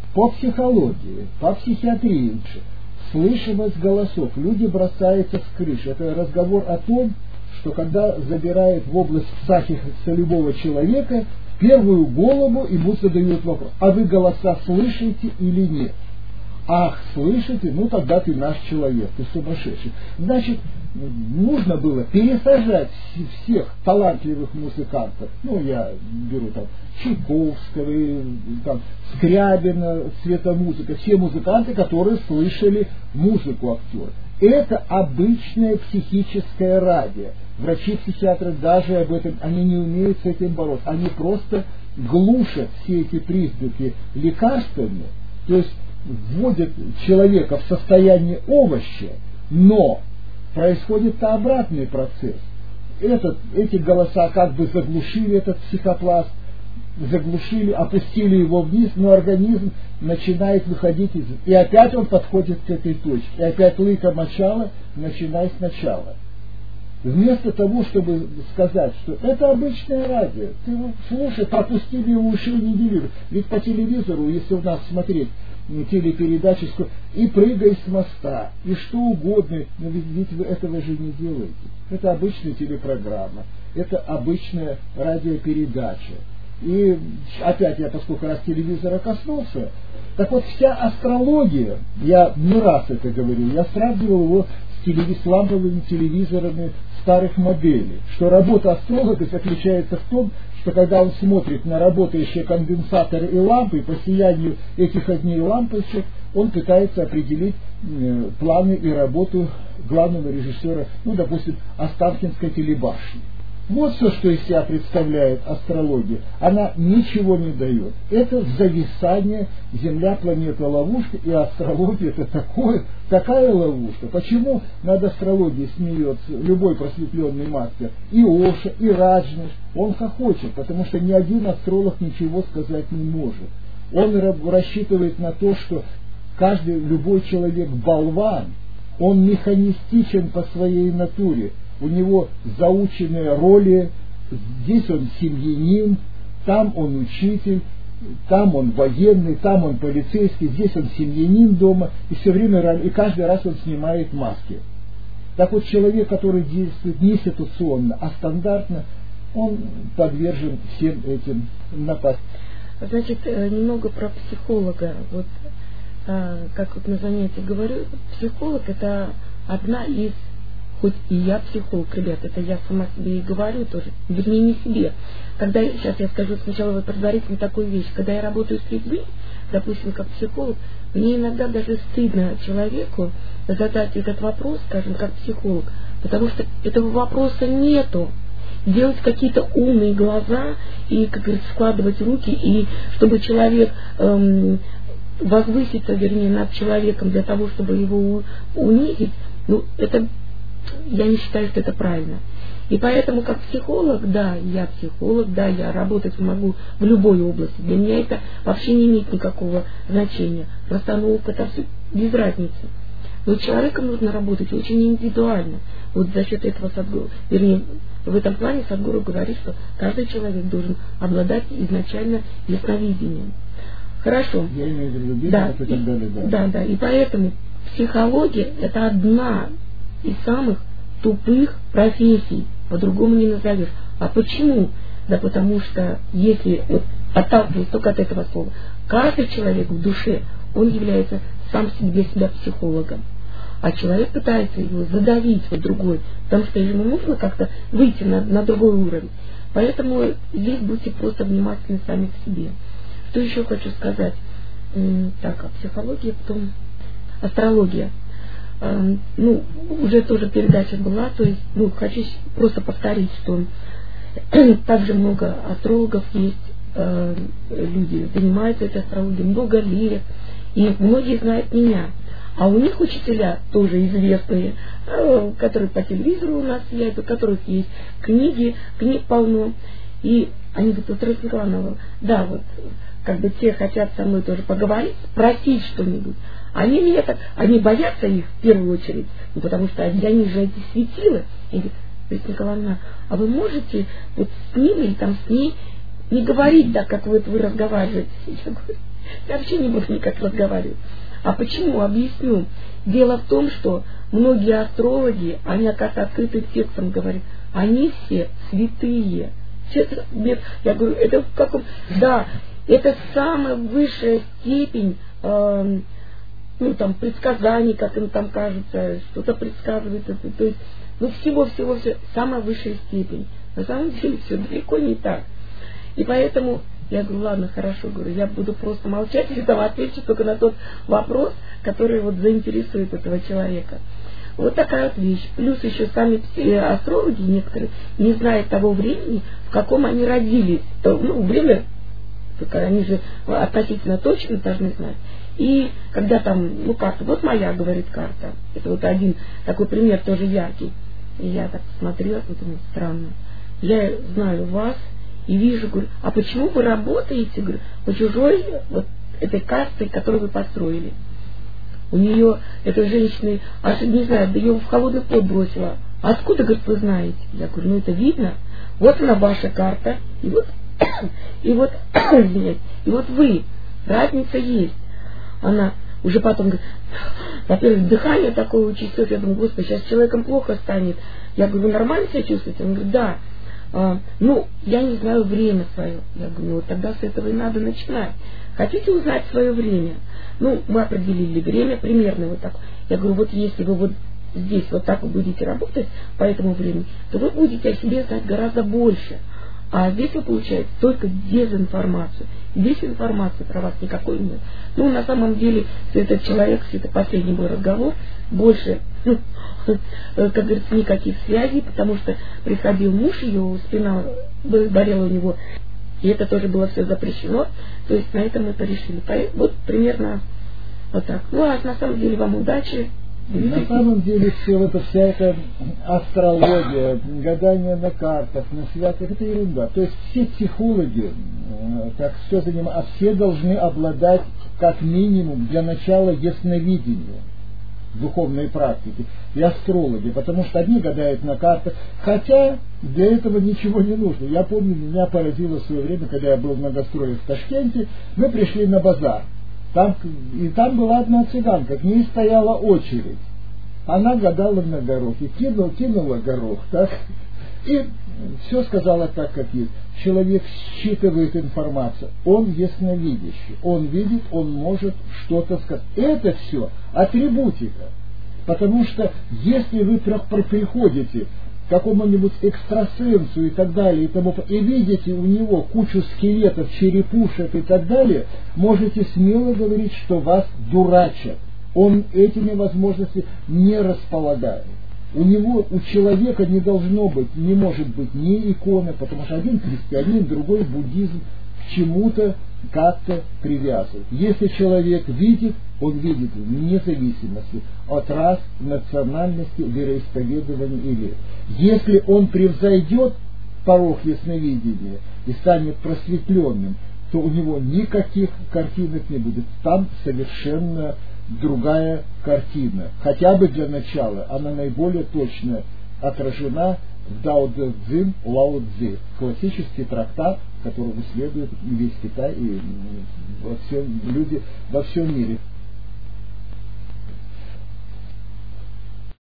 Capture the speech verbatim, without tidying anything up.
по психологии, по психиатрии, слышимость голосов, люди бросаются с крыш. Это разговор о том, что когда забирают в область психики любого человека, в первую голову ему задают вопрос: а вы голоса слышите или нет? Ах, слышите? Ну тогда ты наш человек, ты сумасшедший. Значит, нужно было пересажать всех талантливых музыкантов. Ну, я беру там Чайковского, там, Скрябина, Светомузыка, все музыканты, которые слышали музыку актера. Это обычное психическое радио. Врачи-психиатры даже об этом, они не умеют с этим бороться. Они просто глушат все эти признаки лекарствами, то есть вводят человека в состояние овоща, но происходит обратный процесс. Этот, эти голоса как бы заглушили этот психопласт, заглушили, опустили его вниз, но организм начинает выходить из... И опять он подходит к этой точке. И опять лыка мочала, начинай сначала. Вместо того, чтобы сказать, что это обычное радио, ты слушай, пропустили его уши и не дели. Ведь по телевизору, если у нас смотреть телепередачи, и прыгай с моста, и что угодно, но ведь, ведь вы этого же не делаете. Это обычная телепрограмма, это обычная радиопередача. И опять я, поскольку раз телевизора коснулся, так вот вся астрология, я не раз это говорил, я сравнивал его с, телевиз, с ламповыми телевизорами старых моделей, что работа астролога заключается в том, что когда он смотрит на работающие конденсаторы и лампы, по сиянию этих огней лампочек, он пытается определить э, планы и работу главного режиссера, ну, допустим, Останкинской телебашни. Вот все, что из себя представляет астрология. Она ничего не дает. Это зависание, Земля, планета, ловушка, и астрология это такое, такая ловушка. Почему над астрологией смеется любой просветленный мастер? И Оша, и Раджниш, он хохочет, потому что ни один астролог ничего сказать не может. Он рассчитывает на то, что каждый, любой человек болван, он механистичен по своей натуре. У него заученные роли, здесь он семьянин, там он учитель, там он военный, там он полицейский, здесь он семьянин дома, и все время, и каждый раз он снимает маски. Так вот, человек, который действует не ситуационно, а стандартно, он подвержен всем этим напастям. Значит, немного про психолога. Вот, как вот на занятии говорю, психолог это одна из... Хоть и я психолог, ребят, это я сама себе и говорю тоже, вернее не себе. Когда, сейчас я скажу сначала вот предварительно такую вещь, когда я работаю с людьми, допустим, как психолог, мне иногда даже стыдно человеку задать этот вопрос, скажем, как психолог, потому что этого вопроса нету. Делать какие-то умные глаза и, как говорится, складывать руки, и чтобы человек... Эм, возвыситься, вернее, над человеком для того, чтобы его унизить, ну, это... Я не считаю, что это правильно. И поэтому, как психолог, да, я психолог, да, я работать могу в любой области. Для меня это вообще не имеет никакого значения. Расстановка, это все без разницы. Но с человеком нужно работать очень индивидуально. Вот за счет этого Садгуру, вернее, в этом плане Садгуру говорит, что каждый человек должен обладать изначально ясновидением. Хорошо. Я имею в виду, да, и, так далее, да. да, да. И поэтому психология это одна из самых тупых профессий, по-другому не назовешь. А почему? Да потому что, если вот, отталкиваясь только от этого слова, каждый человек в душе, он является сам себе себя психологом. А человек пытается его задавить вот другой, потому что ему нужно как-то выйти на, на другой уровень. Поэтому здесь будьте просто внимательны сами к себе. Что еще хочу сказать? Так, а психология, потом астрология. Ну, уже тоже передача была, то есть, ну, хочу просто повторить, что также много астрологов есть, э, люди занимаются этой астрологией, много лирик, и многие знают меня. А у них учителя тоже известные, э, которые по телевизору у нас сидят, у которых есть книги, книг полно, и они говорят: вот, Раиса Николаевна, да, вот, как бы те хотят со мной тоже поговорить, спросить что-нибудь. Они меня так, они боятся их в первую очередь, ну, потому что для них же эти светилы. И говорят: Раиса Николаевна, а вы можете вот с ним или там с ней не говорить так, как вы, вы разговариваете? Я говорю: Я вообще не буду никак разговаривать. А почему? Объясню. Дело в том, что многие астрологи, они, оказывается, открытым текстом говорят, они все святые. Я говорю, это в каком... Да, это самая высшая степень, э, ну, там, предсказаний, как им там кажется, что-то предсказывает. Это, то есть, ну, всего-всего-все, самая высшая степень. На самом деле все далеко не так. И поэтому я говорю, ладно, хорошо, говорю, я буду просто молчать, и там отвечу только на тот вопрос, который вот заинтересует этого человека. Вот такая вот вещь. Плюс еще сами астрологи некоторые не знают того времени, в каком они родились. То, ну, время, только они же относительно точно должны знать. И когда там, ну, карта, вот моя, говорит карта. Это вот один такой пример, тоже яркий. И я так смотрела, вот, думаю, странно. Я знаю вас и вижу, говорю, а почему вы работаете, говорю, по чужой вот этой кастой, которую вы построили? У нее, этой женщины, аж не знаю, да ее в холодный пот бросила. А откуда, говорит, вы знаете? Я говорю, ну это видно. Вот она ваша карта, и вот, и вот, извиняюсь, и вот вы. Разница есть. Она уже потом говорит, во-первых, дыхание такое участилось. Я думаю, господи, сейчас человеком плохо станет. Я говорю, вы нормально себя чувствуете? Он говорит, да. А, ну, я не знаю время свое. Я говорю, ну вот тогда с этого и надо начинать. Хотите узнать свое время? Ну, мы определили время примерно вот так. Я говорю, вот если вы вот здесь вот так вы будете работать по этому времени, то вы будете о себе знать гораздо больше. А здесь вы получаете только дезинформацию. Здесь информации про вас никакой нет. Ну, на самом деле, этот человек, это последний был разговор, больше, ну, как говорится, никаких связей, потому что приходил муж, ее спина болела у него, и это тоже было все запрещено. То есть на этом мы порешили. Вот примерно вот так. Ну, а на самом деле вам удачи. На самом деле все это, вся эта астрология, гадание на картах, на связках, это ерунда. То есть все психологи, как все занимают, а все должны обладать как минимум для начала ясновидением духовной практики и астрологи, потому что одни гадают на картах, хотя для этого ничего не нужно. Я помню, меня поразило в свое время, когда я был на гастролях в Ташкенте, мы пришли на базар. Там, и там была одна цыганка, к ней стояла очередь. Она гадала на горох, и кинула, кинула горох, так, и все сказала так, как есть. Человек считывает информацию, он ясновидящий, он видит, он может что-то сказать. Это все атрибутика, потому что если вы приходите к какому-нибудь экстрасенсу и так далее, и, тому, и видите у него кучу скелетов, черепушек и так далее, можете смело говорить, что вас дурачат. Он этими возможностями не располагает. У него, у человека не должно быть, не может быть ни иконы, потому что один христианин, другой буддизм к чему-то как-то привязывает. Если человек видит, он видит вне зависимости от рас, национальности, вероисповедования или. Если он превзойдет порог ясновидения и станет просветленным, то у него никаких картинок не будет. Там совершенно другая картина. Хотя бы для начала она наиболее точно отражена в Дао Дэ Цзин Лао Цзи, классический трактат, которому следует весь Китай и во всем, люди во всем мире.